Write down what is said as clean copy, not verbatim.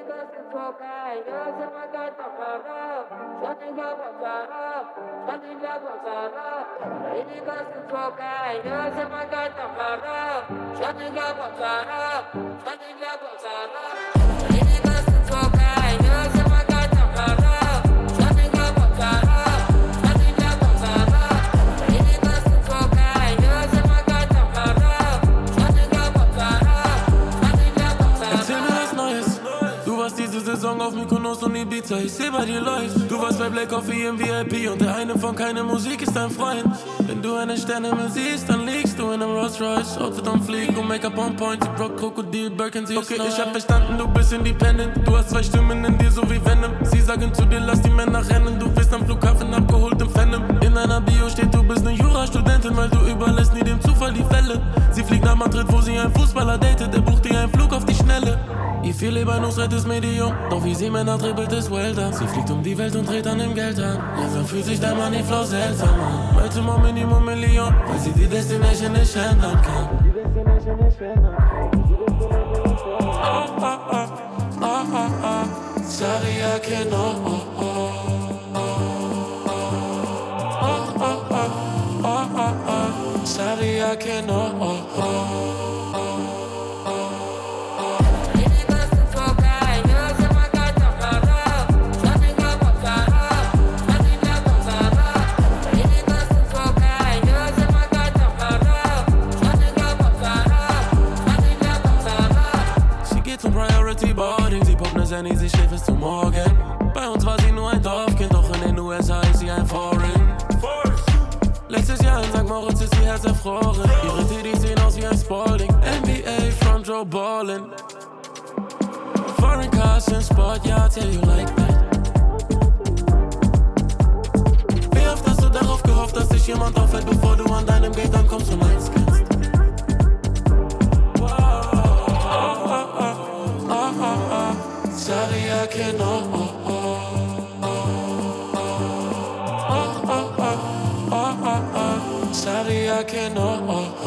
Saison auf Mykonos und Ibiza, ich seh bei dir läuft. Du warst bei Black Coffee im VIP und der eine von keine Musik ist dein Freund. Wenn du einen Sternenhimmel siehst, dann liegst du in einem Rolls Royce. Outfit on Fleek und Make-up on point, sie braucht Krokodil, Birkin, sie ist okay, ich hab verstanden, du bist independent. Du hast zwei Stimmen in dir, so wie Venom. Sie sagen zu dir, lass die Männer rennen. Du bist am Flughafen abgeholt im Phantom. In deiner Bio steht, du bist eine Jurastudentin, weil du überlässt nie dem Zufall die Fälle. Sie fliegt nach Madrid, wo sie einen Fußballer datet. Er bucht ihr einen Flug auf die Schnelle. Ihr viel Lebanus ist Medium, doch wie sie Männer dribbelt ist Welter. Sie fliegt um die Welt und dreht an dem Geld an. Langsam fühlt sich der Moneyflow seltsam an. Multiple Minimum Million, weil sie die Destination nicht ändern kann. Oh, oh, oh, oh, oh, oh. Sorry, I can't, oh, oh, oh. Oh, oh, oh, oh, oh, oh. Sorry, I can't, oh, oh, oh. Jenny, sie schläft bis zum Morgen. Bei uns war sie nur ein Dorfkind, doch in den USA ist sie ein Foreign. Letztes Jahr in St. Moritz ist ihr Herz erfroren. Ihre Titties sehen aus wie ein Spalding. NBA, Front Row ballin'. Foreign cars in Sport, yeah, I tell you like that. Wie oft hast du darauf gehofft, dass dich jemand auffällt, bevor du an deinem Gate ankommst und eins kennst? Sorry, I can't, oh, oh, oh. Oh, oh, oh, oh, oh, oh. Sorry, I can't, oh, oh, oh.